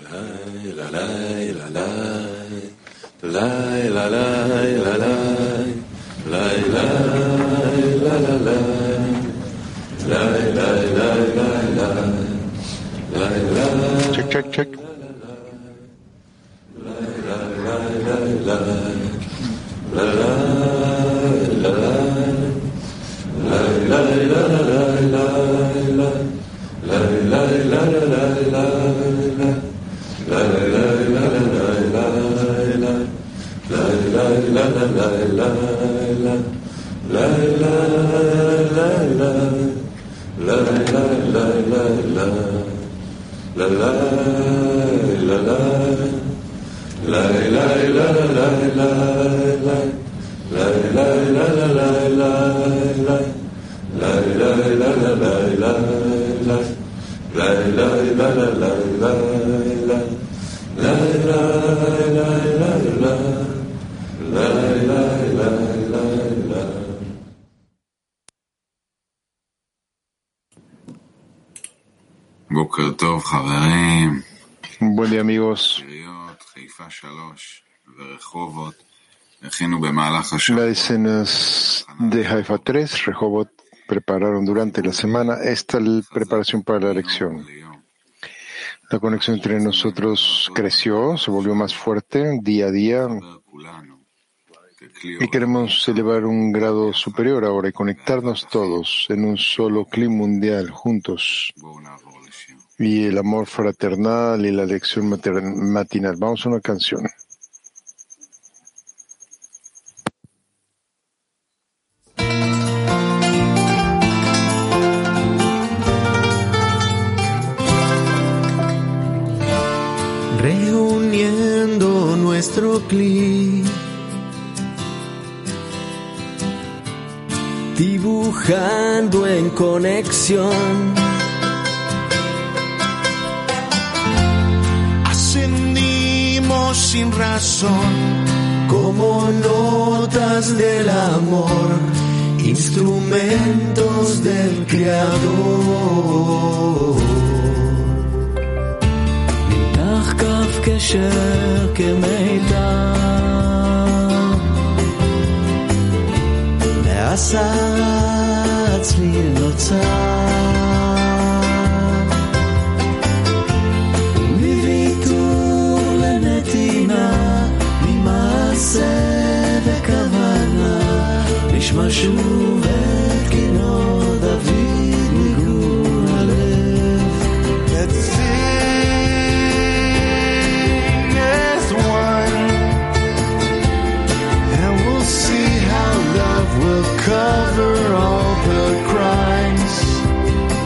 Check, check, check. Buen día, amigos. Las escenas de Haifa 3, Rehovot prepararon durante la semana esta preparación para la lección. La conexión entre nosotros creció, se volvió más fuerte día a día y queremos elevar un grado superior ahora y conectarnos todos en un solo clima mundial juntos. Y el amor fraternal y la lección matinal. Vamos a una canción. Reuniendo nuestro cli, dibujando en conexión, ascendimos sin razón, como notas del amor, instrumentos del Creador. כף קשר כמיתר נעשה אצלי נוצר מוויתור לנתינה ממעשה וכוונה נשמע שוב את כינור דוד מגור הלב will cover all the crimes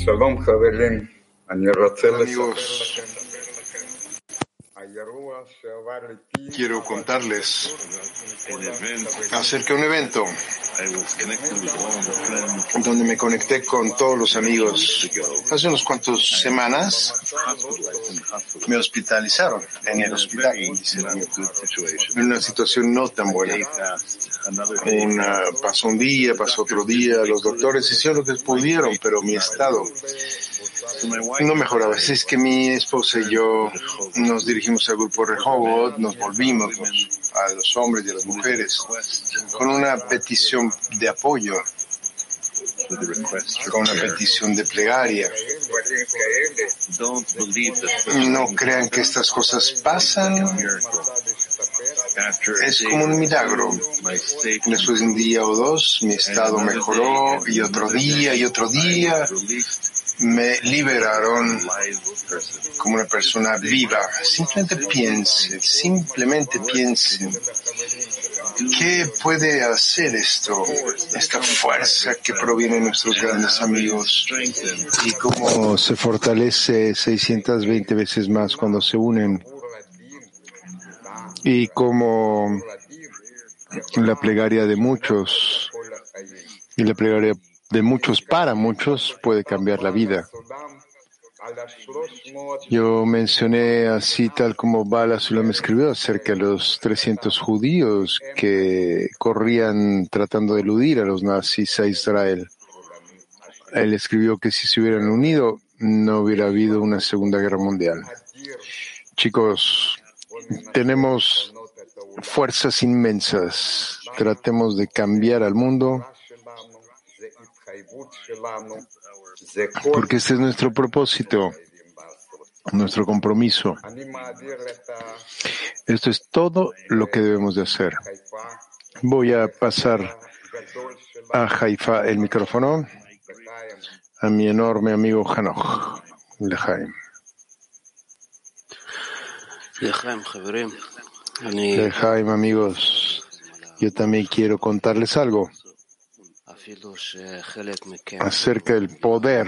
Amigos, quiero contarles acerca de un evento donde me conecté con todos los amigos. Hace unos cuantos semanas me hospitalizaron en el hospital, en una situación no tan buena. Pasó un día, pasó otro día, los doctores hicieron lo que pudieron, pero mi estado no mejoraba. Así es que mi esposa y yo nos dirigimos al grupo Rehovot, nos volvimos a los hombres y a las mujeres con una petición de apoyo, con una petición de plegaria. No crean que estas cosas pasan. Es como un milagro. Después de un día o dos, mi estado mejoró, y otro día, me liberaron como una persona viva. Simplemente piensen. ¿Qué puede hacer esta fuerza que proviene de nuestros grandes amigos? Y cómo se fortalece 620 veces más cuando se unen. Y cómo la plegaria de muchos y la plegaria de muchos para muchos puede cambiar la vida. Yo mencioné así tal como Bala Sulam escribió acerca de los 300 judíos que corrían tratando de eludir a los nazis a Israel. Él escribió que si se hubieran unido no hubiera habido una Segunda Guerra Mundial. Chicos, tenemos fuerzas inmensas. Tratemos de cambiar al mundo, porque este es nuestro propósito, nuestro compromiso. Esto es todo lo que debemos de hacer. Voy a pasar a Haifa el micrófono, a mi enorme amigo Hanoch Lejaim. Lejaim, amigos, yo también quiero contarles algo acerca del poder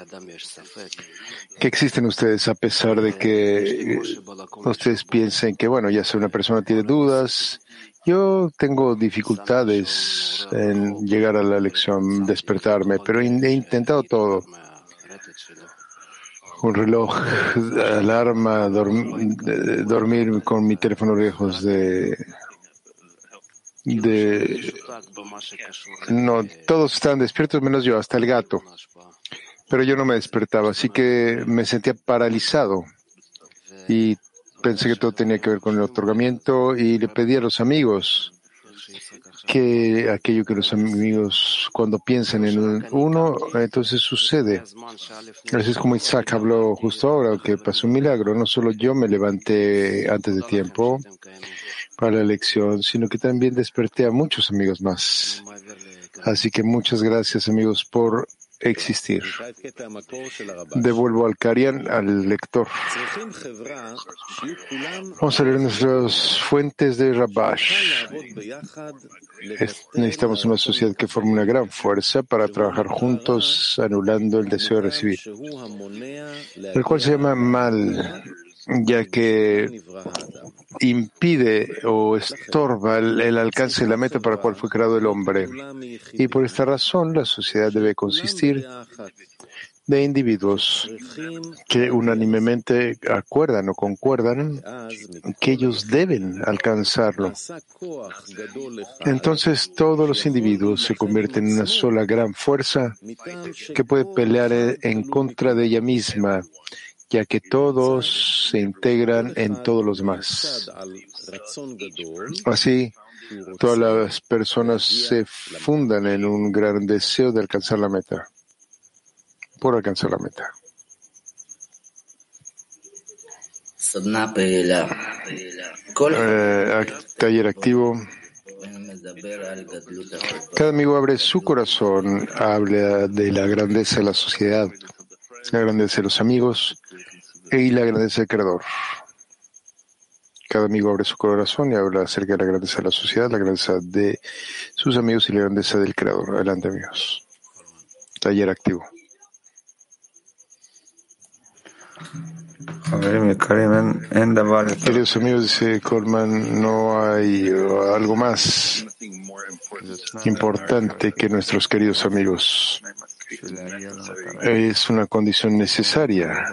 que existe en ustedes, a pesar de que ustedes piensen que, bueno, ya si una persona tiene dudas. Yo tengo dificultades en llegar a la lección, despertarme, pero he intentado todo. Un reloj, alarma, dormir con mi teléfono lejos no, todos estaban despiertos menos yo, hasta el gato. Pero yo no me despertaba, así que me sentía paralizado y pensé que todo tenía que ver con el otorgamiento, y le pedí a los amigos que aquello que los amigos cuando piensan en uno, entonces sucede. Así es como Isaac habló justo ahora, que pasó un milagro. No solo yo me levanté antes de tiempo para la lección, sino que también desperté a muchos amigos más. Así que muchas gracias, amigos, por existir. Devuelvo al Karian, al lector. Vamos a leer nuestras fuentes de Rabash. Necesitamos una sociedad que forme una gran fuerza para trabajar juntos, anulando el deseo de recibir, el cual se llama mal, ya que impide o estorba el alcance de la meta para la cual fue creado el hombre. Y por esta razón, la sociedad debe consistir de individuos que unánimemente acuerdan o concuerdan que ellos deben alcanzarlo. Entonces, todos los individuos se convierten en una sola gran fuerza que puede pelear en contra de ella misma, ya que todos se integran en todos los demás. Así, todas las personas se fundan en un gran deseo de alcanzar la meta, por alcanzar la meta. Taller activo. Cada amigo abre su corazón, habla de la grandeza de la sociedad, la grandeza de los amigos y la grandeza del Creador. Cada amigo abre su corazón y habla acerca de la grandeza de la sociedad, la grandeza de sus amigos y la grandeza del Creador. Adelante, amigos. Taller activo. Queridos amigos, dice Coleman, no hay algo más importante que nuestros queridos amigos. Es una condición necesaria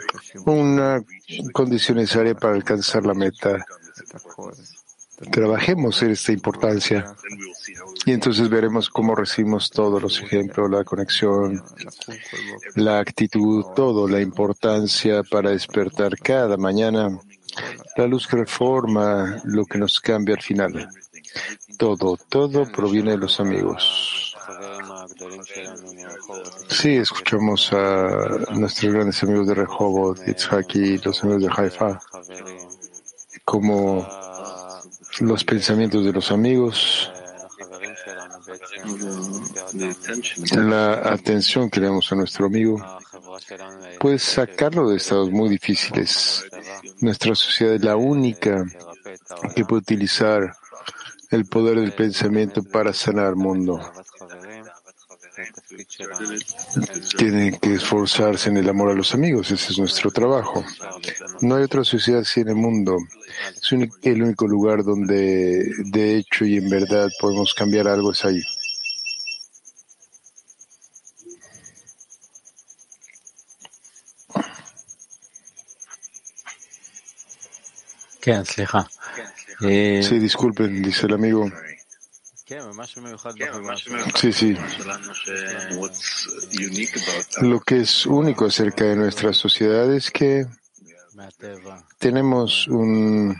para alcanzar la meta. Trabajemos en esta importancia y entonces veremos cómo recibimos todos los ejemplos, la conexión, la actitud, todo, la importancia para despertar cada mañana, la luz que reforma lo que nos cambia al final. Todo proviene de los amigos. Sí, escuchamos a nuestros grandes amigos de Rehovot, Yitzhak y los amigos de Haifa, como los pensamientos de los amigos, la atención que le damos a nuestro amigo, puede sacarlo de estados muy difíciles. Nuestra sociedad es la única que puede utilizar el poder del pensamiento para sanar el mundo. Tienen que esforzarse en el amor a los amigos, ese es nuestro trabajo. No hay otra sociedad así en el mundo. Es el único lugar donde de hecho y en verdad podemos cambiar algo, es ahí. Sí, disculpen, dice el amigo. Sí. Lo que es único acerca de nuestra sociedad es que tenemos un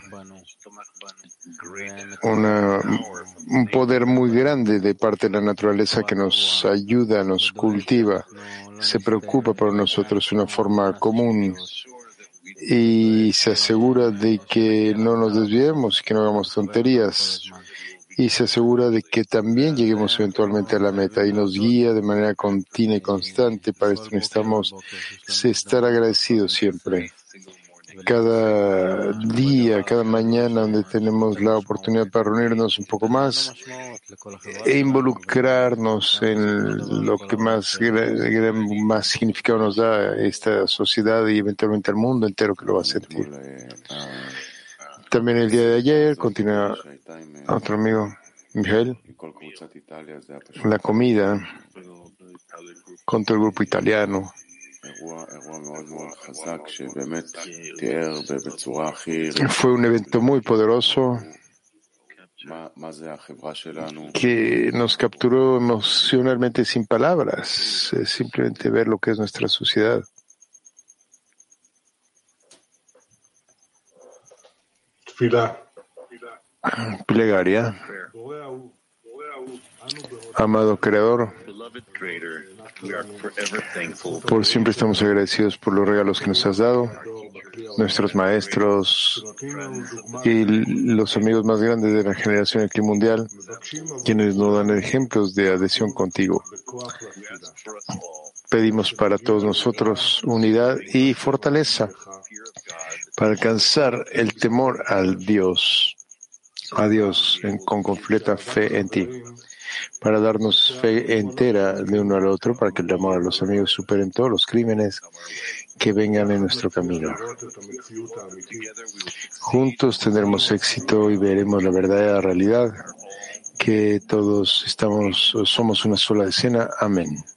poder muy grande de parte de la naturaleza que nos ayuda, nos cultiva, se preocupa por nosotros de una forma común y se asegura de que no nos desviemos, que no hagamos tonterías. Y se asegura de que también lleguemos eventualmente a la meta y nos guía de manera continua y constante. Para esto necesitamos estar agradecidos siempre. Cada día, cada mañana donde tenemos la oportunidad para reunirnos un poco más e involucrarnos en lo que más significado nos da esta sociedad y eventualmente al mundo entero que lo va a sentir. También el día de ayer, continúa otro amigo, Miguel, la comida con todo el grupo italiano. Fue un evento muy poderoso que nos capturó emocionalmente sin palabras, simplemente ver lo que es nuestra sociedad. Plegaria. Amado Creador, por siempre estamos agradecidos por los regalos que nos has dado, nuestros maestros y los amigos más grandes de la generación aquí mundial, quienes nos dan ejemplos de adhesión contigo. Pedimos para todos nosotros unidad y fortaleza para alcanzar el temor a Dios con completa fe en ti, para darnos fe entera de uno al otro, para que el amor a los amigos superen todos los crímenes que vengan en nuestro camino. Juntos tendremos éxito y veremos la verdadera realidad, que todos somos una sola escena. Amén.